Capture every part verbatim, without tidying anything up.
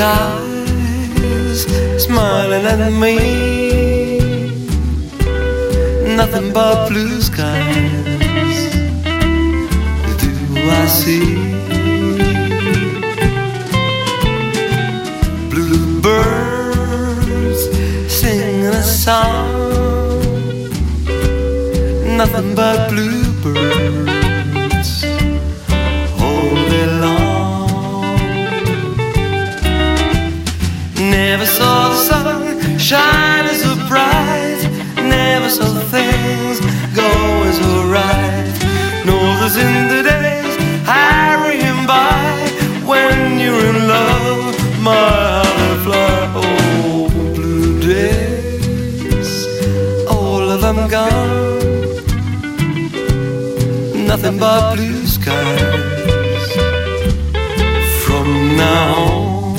skies smiling at me. Nothing but blue skies do I see. Bluebirds singing a song. Nothing but bluebirds all day long. Never saw the sun shining so bright. Never saw things going so right. Nor there's in the days hurrying by. When you're in love, my heart will fly. Oh, blue days, all of them gone. Nothing but blue skies from now on.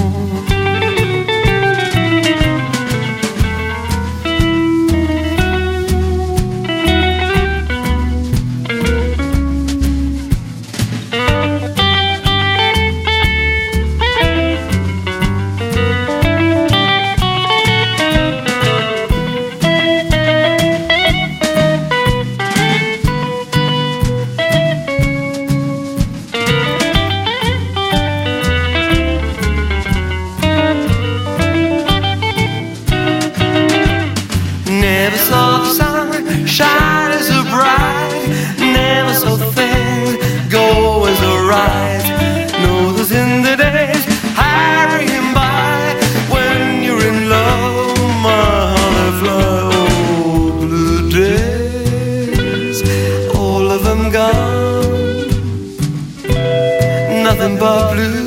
Never saw the sun shining so bright. Never saw things going so right. No, there's in the days hurrying by. When you're in love, my heart will fly. Oh, blue days, all of them gone. Nothing but blue